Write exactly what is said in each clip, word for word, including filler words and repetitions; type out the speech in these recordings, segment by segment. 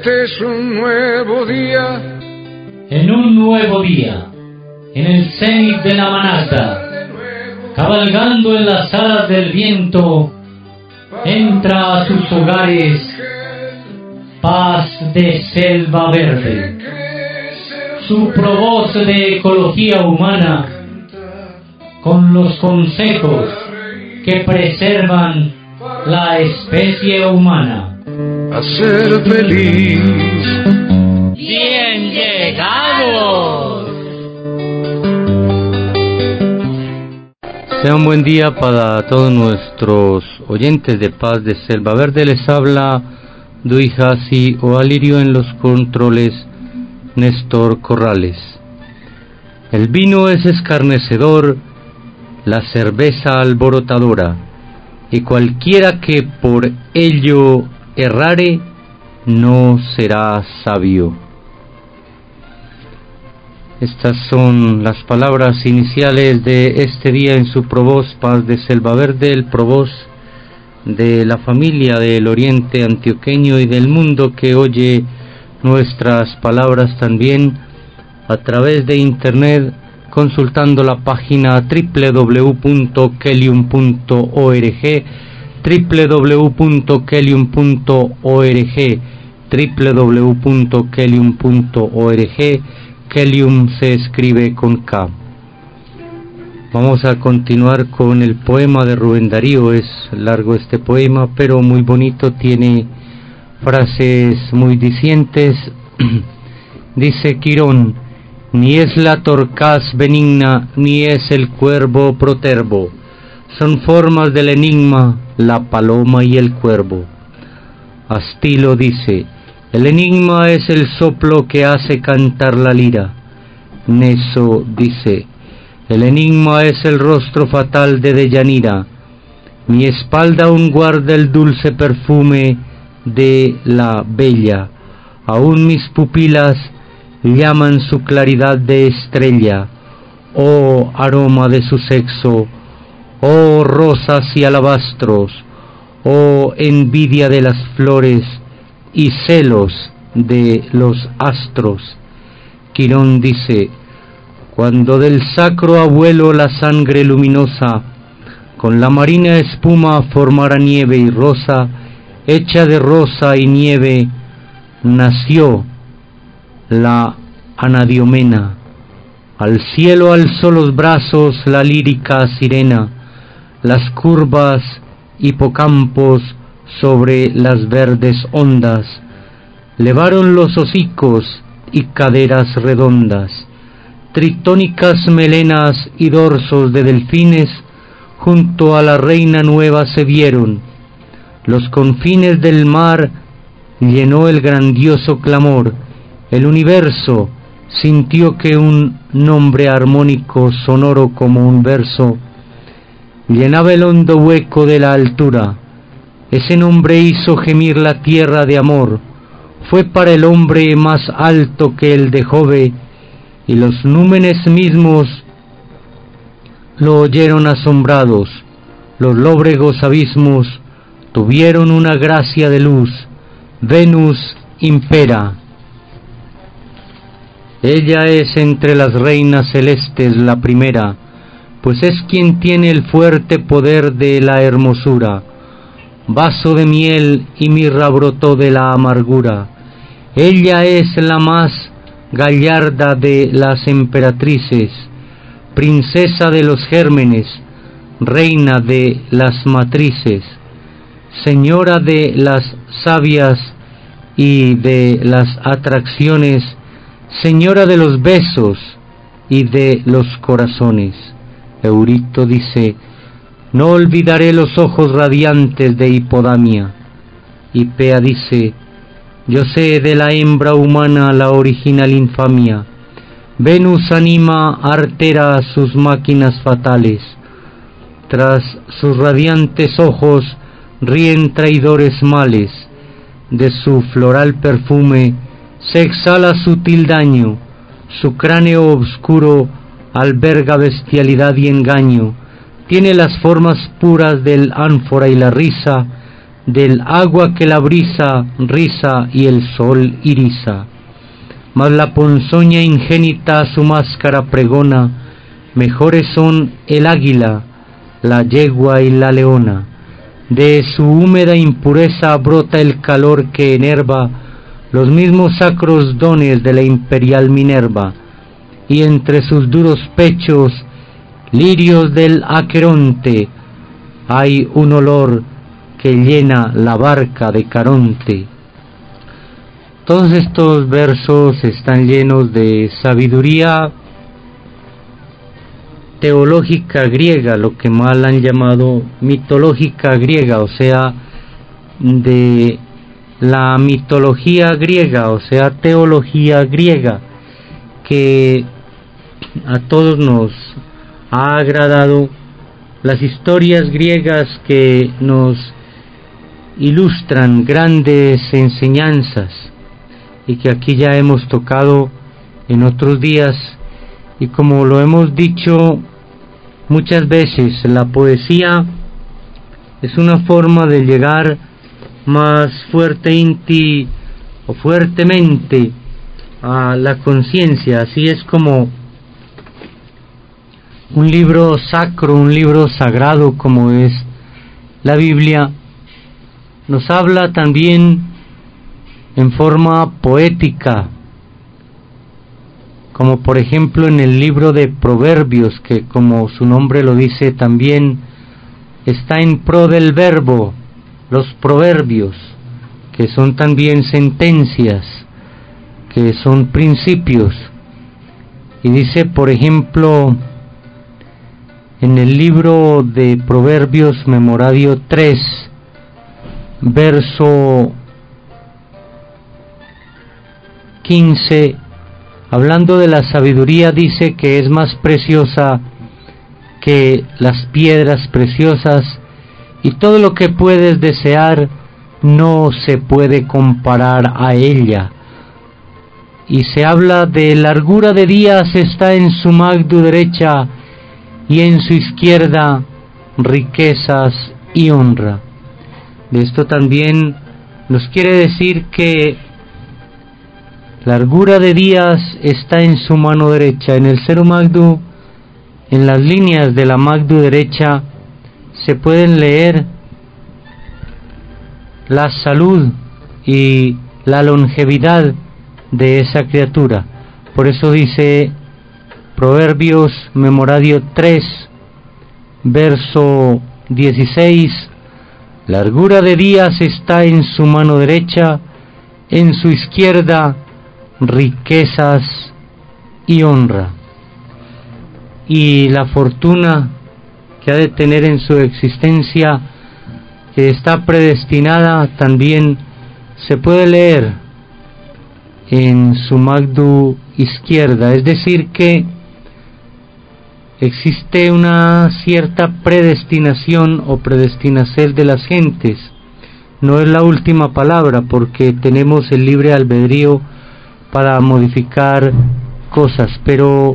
Este es un nuevo día. En un nuevo día, en el cenit de la manata, cabalgando en las alas del viento, entra a sus hogares paz de selva verde. Su provoz de ecología humana, con los consejos que preservan la especie humana. A ser feliz. ¡Bien llegados! Sea un buen día para todos nuestros oyentes de Paz de Selva Verde. Les habla Duijasi o Alirio, en los controles Néstor Corrales. El vino es escarnecedor, la cerveza alborotadora, y cualquiera que por ello errare no será sabio. Estas son las palabras iniciales de este día en su provoz Paz de Selva Verde, el provoz de la familia del Oriente Antioqueño y del mundo, que oye nuestras palabras también a través de internet, consultando la página doble u doble u doble u punto kelium punto org, doble u doble u doble u punto kelium punto org, doble u doble u doble u punto kelium punto org. Kelium se escribe con K. Vamos a continuar con el poema de Rubén Darío. Es largo este poema, pero muy bonito, tiene frases muy dicientes. Dice Quirón: ni es la torcaz benigna, ni es el cuervo protervo, son formas del enigma, la paloma y el cuervo. Astilo dice: el enigma es el soplo que hace cantar la lira. Neso dice: el enigma es el rostro fatal de Deyanira. Mi espalda aún guarda el dulce perfume de la bella. Aún mis pupilas llaman su claridad de estrella. Oh aroma de su sexo, oh rosas y alabastros, oh envidia de las flores y celos de los astros. Quirón dice: cuando del sacro abuelo la sangre luminosa con la marina espuma formara nieve y rosa, hecha de rosa y nieve, nació la Anadiomena. Al cielo alzó los brazos la lírica sirena, las curvas hipocampos sobre las verdes ondas, levaron los hocicos y caderas redondas, tritónicas melenas y dorsos de delfines, junto a la reina nueva se vieron. Los confines del mar llenó el grandioso clamor, el universo sintió que un nombre armónico, sonoro como un verso, llenaba el hondo hueco de la altura. Ese nombre hizo gemir la tierra de amor, fue para el hombre más alto que el de Jove, y los númenes mismos lo oyeron asombrados. Los lóbregos abismos tuvieron una gracia de luz. Venus impera. Ella es entre las reinas celestes la primera, pues es quien tiene el fuerte poder de la hermosura. Vaso de miel y mirra brotó de la amargura. Ella es la más gallarda de las emperatrices, princesa de los gérmenes, reina de las matrices, señora de las sabias y de las atracciones, señora de los besos y de los corazones. Eurito dice: no olvidaré los ojos radiantes de Hipodamia. Hipea dice: yo sé de la hembra humana la original infamia. Venus anima artera a sus máquinas fatales. Tras sus radiantes ojos ríen traidores males. De su floral perfume se exhala sutil daño. Su cráneo obscuro alberga bestialidad y engaño. Tiene las formas puras del ánfora y la risa del agua que la brisa riza y el sol iriza. Mas la ponzoña ingénita su máscara pregona, mejores son el águila, la yegua y la leona. De su húmeda impureza brota el calor que enerva los mismos sacros dones de la imperial Minerva, y entre sus duros pechos, lirios del Aqueronte, hay un olor que llena la barca de Caronte. Todos estos versos están llenos de sabiduría teológica griega, lo que mal han llamado mitológica griega, o sea, de la mitología griega, o sea, teología griega, que a todos nos ha agradado. Las historias griegas que nos ilustran grandes enseñanzas y que aquí ya hemos tocado en otros días, y como lo hemos dicho muchas veces, la poesía es una forma de llegar más fuerte inti o fuertemente a la conciencia. Así es como un libro sacro, un libro sagrado como es la Biblia, nos habla también en forma poética, como por ejemplo en el libro de Proverbios, que como su nombre lo dice también está en pro del verbo, los proverbios, que son también sentencias, que son principios. Y dice por ejemplo en el libro de Proverbios, Memoradio tres, verso quince, hablando de la sabiduría, dice que es más preciosa que las piedras preciosas, y todo lo que puedes desear no se puede comparar a ella. Y se habla de largura de días está en su magdu derecha, y en su izquierda riquezas y honra. De esto también nos quiere decir que largura de días está en su mano derecha. En el Seru Magdu, en las líneas de la Magdu derecha, se pueden leer la salud y la longevidad de esa criatura. Por eso dice Proverbios, Memoradio tres, verso dieciséis, largura de días está en su mano derecha, en su izquierda riquezas y honra. Y la fortuna que ha de tener en su existencia, que está predestinada, también se puede leer en su magdu izquierda. Es decir que existe una cierta predestinación o predestinacer de las gentes. No es la última palabra, porque tenemos el libre albedrío para modificar cosas, pero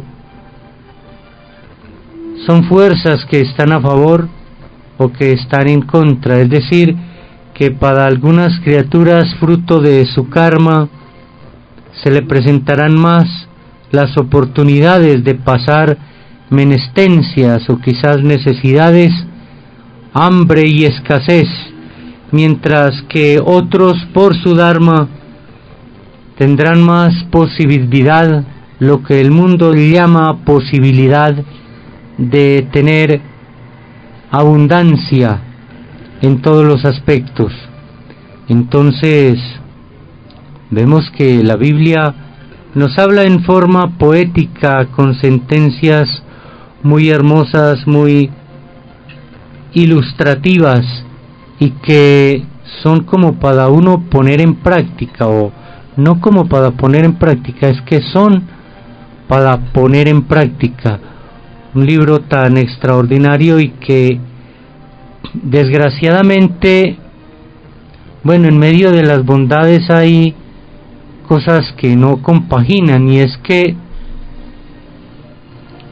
son fuerzas que están a favor o que están en contra. Es decir, que para algunas criaturas, fruto de su karma, se le presentarán más las oportunidades de pasar menestencias o quizás necesidades, hambre y escasez, mientras que otros por su dharma tendrán más posibilidad, lo que el mundo llama posibilidad de tener abundancia en todos los aspectos. Entonces vemos que la Biblia nos habla en forma poética, con sentencias muy hermosas, muy ilustrativas, y que son como para uno poner en práctica, o no como para poner en práctica, es que son para poner en práctica. Un libro tan extraordinario y que desgraciadamente, bueno, en medio de las bondades hay cosas que no compaginan, y es que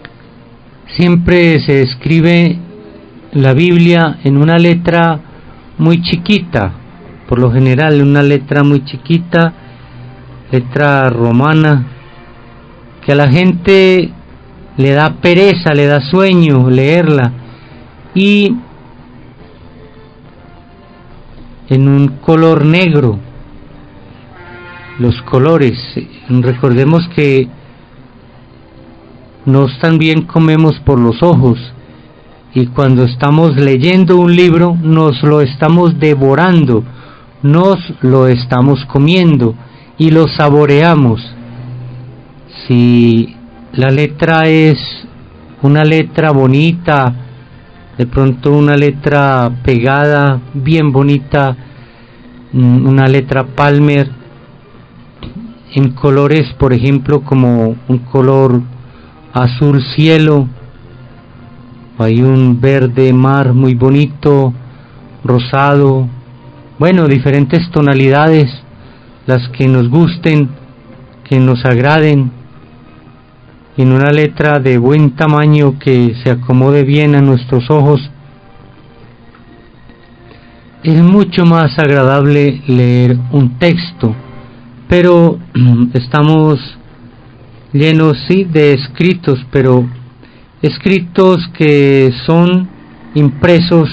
siempre se escribe la Biblia en una letra muy chiquita, por lo general una letra muy chiquita, letra romana, que a la gente le da pereza, le da sueño leerla, y en un color negro. Los colores, recordemos que nos también comemos por los ojos, y cuando estamos leyendo un libro nos lo estamos devorando, nos lo estamos comiendo y lo saboreamos. Si la letra es una letra bonita, de pronto una letra pegada, bien bonita, una letra Palmer, en colores, por ejemplo, como un color azul cielo, hay un verde mar muy bonito, rosado, bueno, diferentes tonalidades, las que nos gusten, que nos agraden, en una letra de buen tamaño que se acomode bien a nuestros ojos. Es mucho más agradable leer un texto, pero estamos llenos, sí, de escritos, pero escritos que son impresos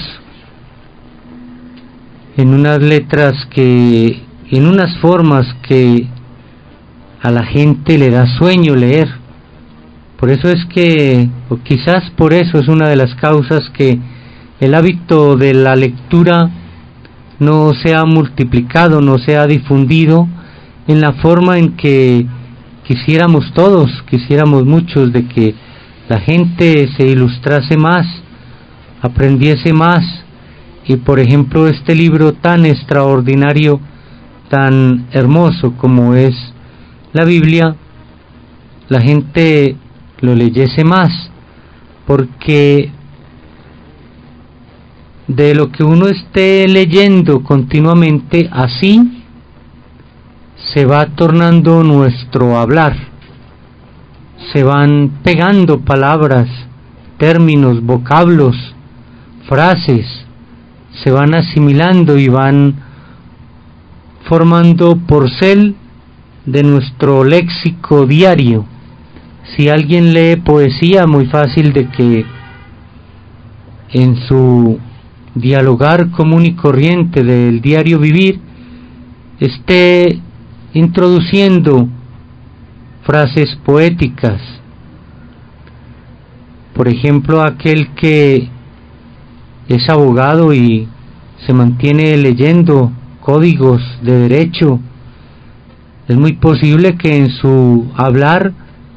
en unas letras que, en unas formas que a la gente le da sueño leer. Por eso es que, o quizás por eso es una de las causas que el hábito de la lectura no se ha multiplicado, no se ha difundido en la forma en que quisiéramos todos, quisiéramos muchos, de que la gente se ilustrase más, aprendiese más. Y por ejemplo, este libro tan extraordinario, tan hermoso como es la Biblia, la gente lo leyese más, porque de lo que uno esté leyendo continuamente, así se va tornando nuestro hablar, se van pegando palabras, términos, vocablos, frases, se van asimilando y van formando porcel de nuestro léxico diario. Si alguien lee poesía, muy fácil de que en su dialogar común y corriente del diario vivir esté introduciendo frases poéticas. Por ejemplo, aquel que es abogado y se mantiene leyendo códigos de derecho, es muy posible que en su hablar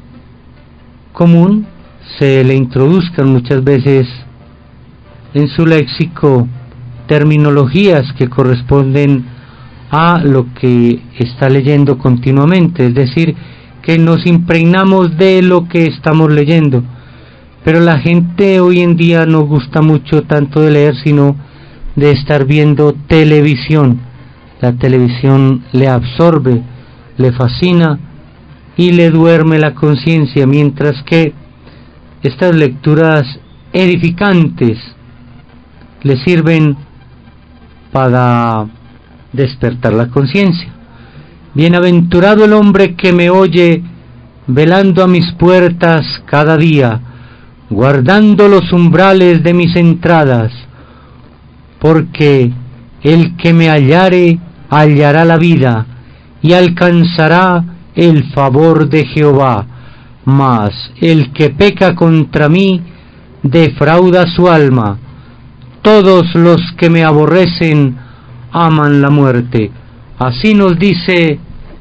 común se le introduzcan muchas veces en su léxico terminologías que corresponden a lo que está leyendo continuamente, es decir, que nos impregnamos de lo que estamos leyendo. Pero la gente hoy en día no gusta mucho tanto de leer, sino de estar viendo televisión. La televisión le absorbe, le fascina y le duerme la conciencia, mientras que estas lecturas edificantes le sirven para despertar la conciencia. Bienaventurado el hombre que me oye, velando a mis puertas cada día, guardando los umbrales de mis entradas, porque el que me hallare hallará la vida y alcanzará el favor de Jehová, mas el que peca contra mí defrauda su alma. Todos los que me aborrecen aman la muerte. Así nos dice,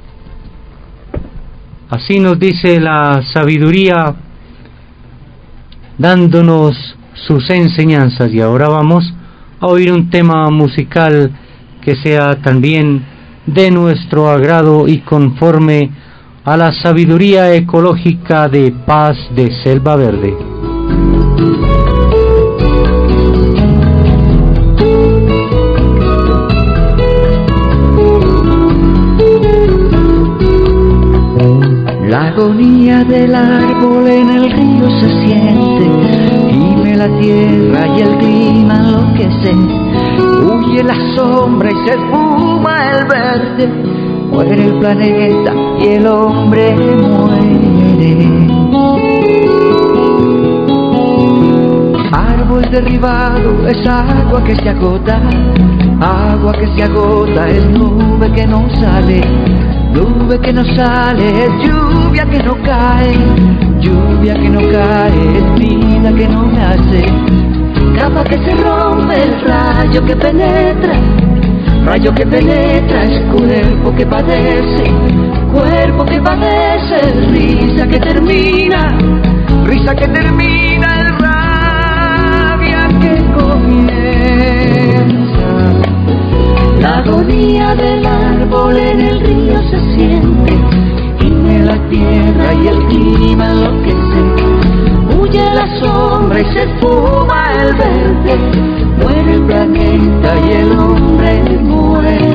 así nos dice la sabiduría, dándonos sus enseñanzas. Y ahora vamos a oír un tema musical que sea también de nuestro agrado y conforme a la sabiduría ecológica de Paz de Selva Verde. La agonía del árbol en el río se siente, gime la tierra y el clima enloquece. Huye huye la sombra y se esfuma el verde, muere el planeta y el hombre muere. Árbol derribado es agua que se agota, agua que se agota es nube que no sale, nube que no sale es lluvia que no cae, lluvia que no cae es vida que no nace. Capa que se rompe, el rayo que penetra, rayo que penetra es cuerpo que padece, cuerpo que padece, risa que termina, risa que termina, es rabia que comienza. La agonía del árbol en el río se siente, gime la tierra y el clima enloquece. Huye la sombra y se esfuma el verde, muere el planeta y el hombre muere.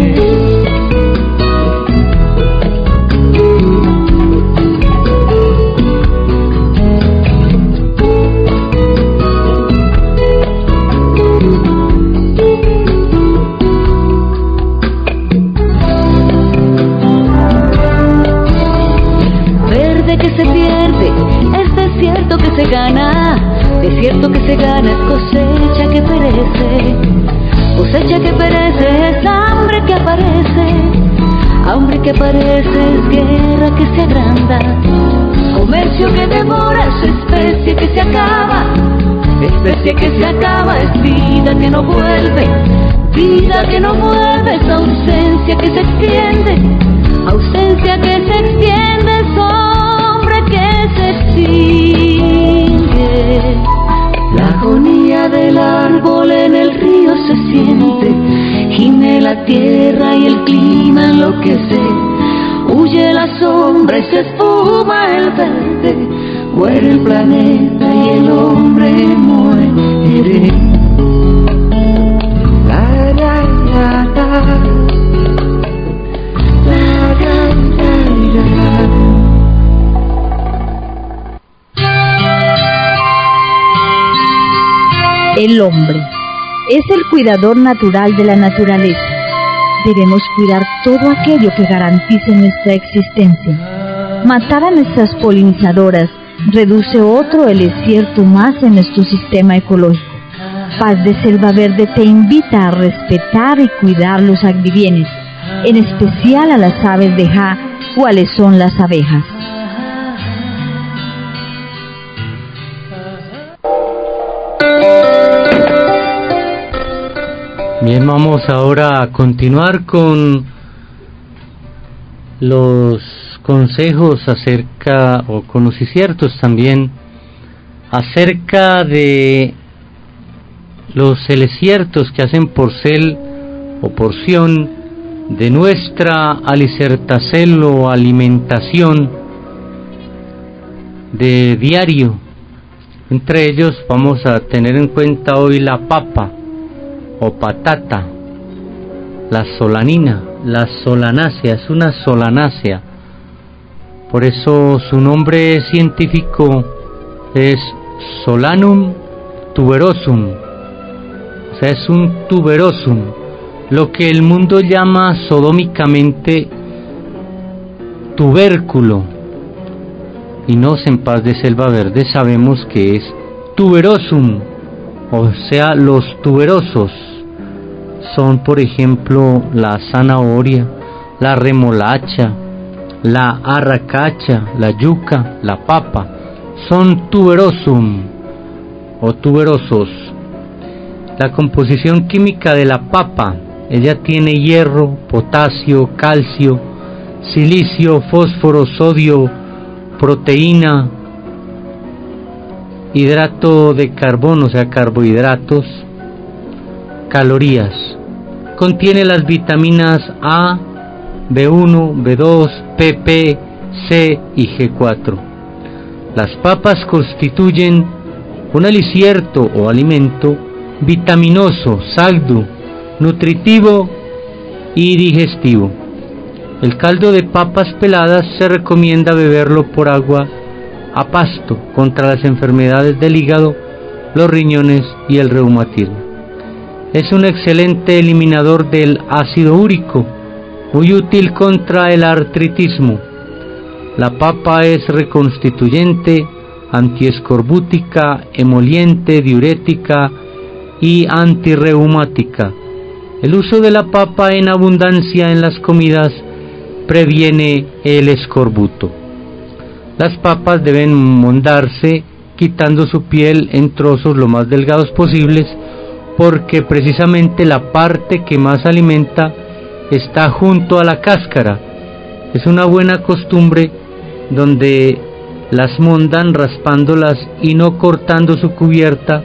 Verde que se pierde, es desierto que se gana, desierto que se gana es cosecha que perece, cosecha que perece es hambre que aparece, hambre que aparece es guerra que se agranda, comercio que devora es especie que se acaba, especie que se acaba es vida que no vuelve, vida que no vuelve es ausencia que se extiende, ausencia que se extiende es hombre que se extingue. La agonía del árbol en el río se siente, gime la tierra y el clima enloquece, huye la sombra y se esfuma el verde, muere el planeta y el hombre muere. La, la, la, la. El hombre es el cuidador natural de la naturaleza. Debemos cuidar todo aquello que garantice nuestra existencia. Matar a nuestras polinizadoras reduce otro el desierto más en nuestro sistema ecológico. Paz de Selva Verde te invita a respetar y cuidar los agribienes, en especial a las aves de Ja, cuáles son las abejas. Bien, vamos ahora a continuar con los consejos acerca, o conocimientos también, acerca de los celesiertos que hacen porcel o porción de nuestra alicertacel o alimentación de diario. Entre ellos vamos a tener en cuenta hoy la papa o patata, la solanina, la solanácea, es una solanácea, por eso su nombre científico es Solanum tuberosum, o sea, es un tuberosum, lo que el mundo llama sodómicamente tubérculo, y nos en Paz de Selva Verde sabemos que es tuberosum, o sea, los tuberosos son, por ejemplo, la zanahoria, la remolacha, la arracacha, la yuca, la papa, son tuberosum o tuberosos. La composición química de la papa, ella tiene hierro, potasio, calcio, silicio, fósforo, sodio, proteína, hidrato de carbono, o sea, carbohidratos, calorías. Contiene las vitaminas A, B uno, B dos, P P, C y G cuatro. Las papas constituyen un alicierto o alimento vitaminoso, saldo, nutritivo y digestivo. El caldo de papas peladas se recomienda beberlo por agua a pasto contra las enfermedades del hígado, los riñones y el reumatismo. Es un excelente eliminador del ácido úrico, muy útil contra el artritismo. La papa es reconstituyente, antiescorbútica, emoliente, diurética y antirreumática. El uso de la papa en abundancia en las comidas previene el escorbuto. Las papas deben mondarse quitando su piel en trozos lo más delgados posibles, porque precisamente la parte que más alimenta está junto a la cáscara. Es una buena costumbre donde las mondan raspándolas y no cortando su cubierta,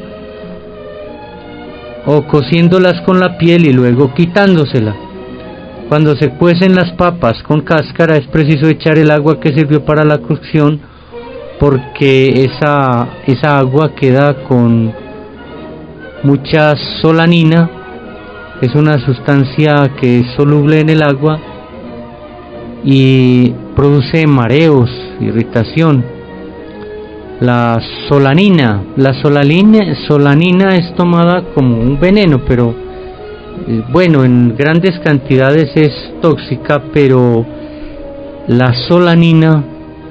o cociéndolas con la piel y luego quitándosela. Cuando se cuecen las papas con cáscara es preciso echar el agua que sirvió para la cocción, porque esa, esa agua queda con mucha solanina. Es una sustancia que es soluble en el agua y produce mareos, irritación. La solanina, la solanina, solanina es tomada como un veneno, pero eh, bueno, en grandes cantidades es tóxica, pero la solanina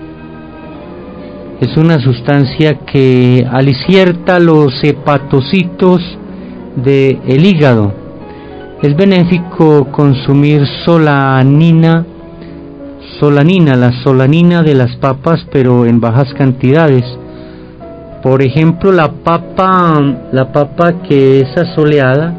es una sustancia que alicierta los hepatocitos del hígado. Es benéfico consumir solanina, solanina, la solanina de las papas, pero en bajas cantidades. Por ejemplo, la papa, la papa que es asoleada,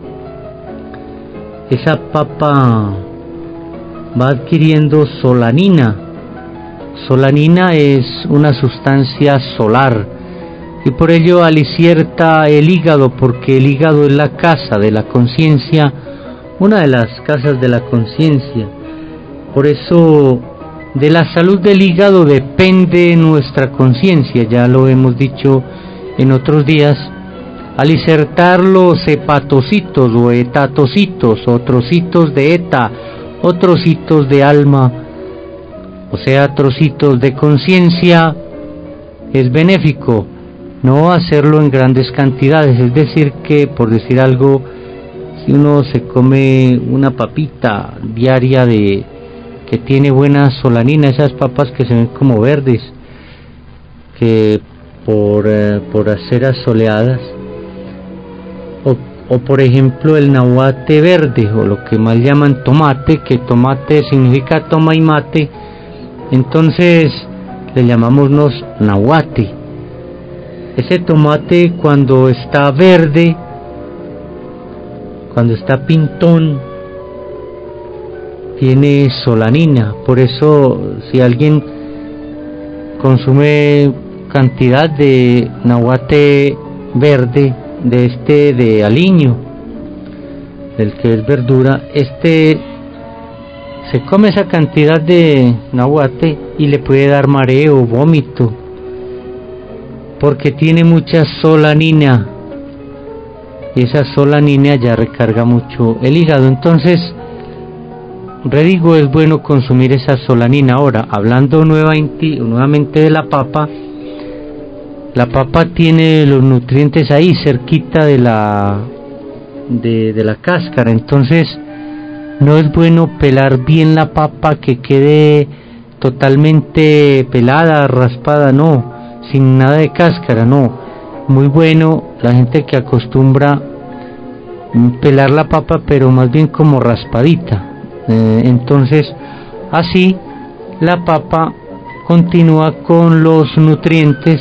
esa papa va adquiriendo solanina. Solanina es una sustancia solar y por ello alicierta el hígado, porque el hígado es la casa de la conciencia, una de las casas de la conciencia. Por eso de la salud del hígado depende nuestra conciencia, ya lo hemos dicho en otros días. Aliciertar los hepatocitos o hetatocitos, o trocitos de eta, o trocitos de alma, o sea, trocitos de conciencia, es benéfico. No hacerlo en grandes cantidades, es decir que, por decir algo, si uno se come una papita diaria de que tiene buena solanina, esas papas que se ven como verdes, que por, eh, por ser asoleadas, o, o por ejemplo el nahuate verde, o lo que más llaman tomate, que tomate significa toma y mate, entonces le llamamos nos nahuate. Ese tomate cuando está verde, cuando está pintón, tiene solanina. Por eso si alguien consume cantidad de nahuate verde, de este de aliño, del que es verdura, este se come esa cantidad de nahuate y le puede dar mareo, vómito, porque tiene mucha solanina, y esa solanina ya recarga mucho el hígado. Entonces, redigo, es bueno consumir esa solanina. Ahora, hablando nuevamente, nuevamente de la papa, la papa tiene los nutrientes ahí cerquita de la de, de la cáscara, entonces no es bueno pelar bien la papa que quede totalmente pelada, raspada, no, sin nada de cáscara, no. Muy bueno la gente que acostumbra pelar la papa, pero más bien como raspadita. Eh, entonces, así la papa continúa con los nutrientes,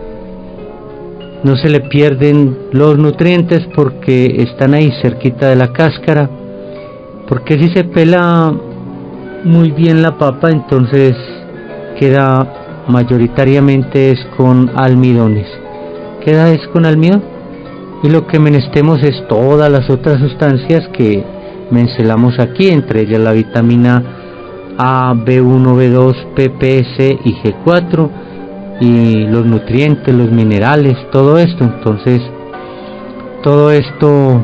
no se le pierden los nutrientes porque están ahí cerquita de la cáscara, porque si se pela muy bien la papa, entonces queda mayoritariamente es con almidones, queda es con almidón, y lo que menestemos es todas las otras sustancias que mencionamos aquí, entre ellas la vitamina A, B uno, B dos, P P C y G cuatro, y los nutrientes, los minerales, todo esto. Entonces todo esto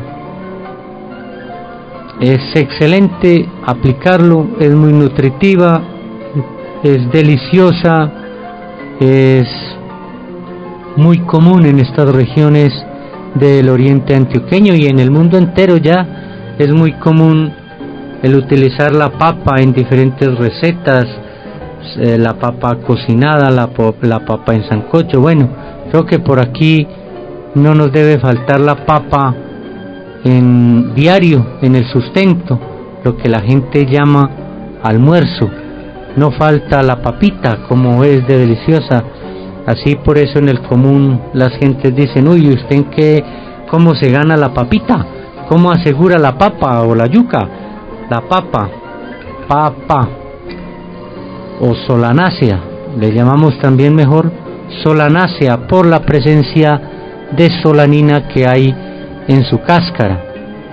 es excelente aplicarlo, es muy nutritiva, es deliciosa, es muy común en estas regiones del oriente antioqueño, y en el mundo entero ya es muy común el utilizar la papa en diferentes recetas, eh, la papa cocinada, la, la papa en sancocho. Bueno, creo que por aquí no nos debe faltar la papa en diario, en el sustento, lo que la gente llama almuerzo. No falta la papita, como es de deliciosa. Así, por eso en el común las gentes dicen: uy, ¿usted en qué, cómo se gana la papita? ¿Cómo asegura la papa o la yuca? La papa, papa o solanácea, le llamamos también mejor solanácea por la presencia de solanina que hay en su cáscara.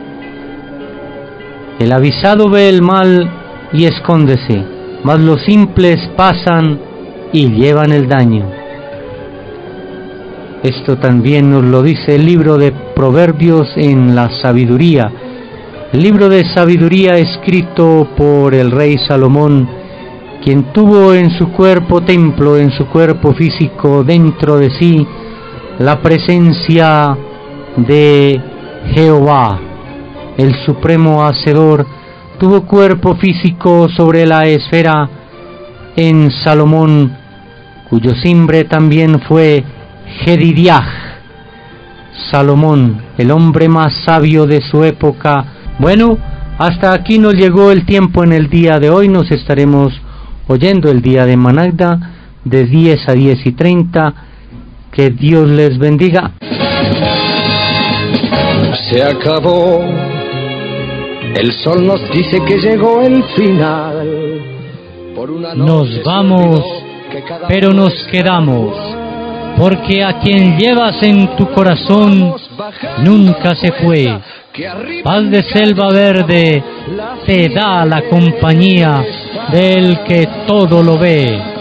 El avisado ve el mal y escóndese, mas los simples pasan y llevan el daño. Esto también nos lo dice el libro de Proverbios en la sabiduría, el libro de sabiduría escrito por el rey Salomón, quien tuvo en su cuerpo templo, en su cuerpo físico, dentro de sí, la presencia de Jehová, el supremo hacedor. Tuvo cuerpo físico sobre la esfera en Salomón, cuyo simbre también fue Jedidiah. Salomón, el hombre más sabio de su época. Bueno, hasta aquí nos llegó el tiempo en el día de hoy. Nos estaremos oyendo el día de Managda de diez a diez y treinta. Que Dios les bendiga. Se acabó. El sol nos dice que llegó el final. Por una Nos vamos, pero nos quedamos, porque a quien llevas en tu corazón nunca se fue. Paz de selva verde te da la compañía del que todo lo ve.